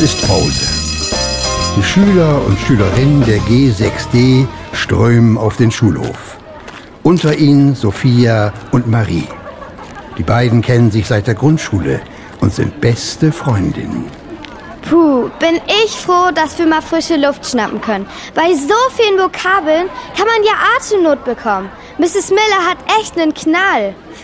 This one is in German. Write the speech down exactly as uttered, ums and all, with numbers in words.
ist Pause. Die Schüler und Schülerinnen der G sechs D strömen auf den Schulhof. Unter ihnen Sophia und Marie. Die beiden kennen sich seit der Grundschule und sind beste Freundinnen. Puh, bin ich froh, dass wir mal frische Luft schnappen können. Bei so vielen Vokabeln kann man ja Atemnot bekommen. Misses Miller hat echt einen Knall.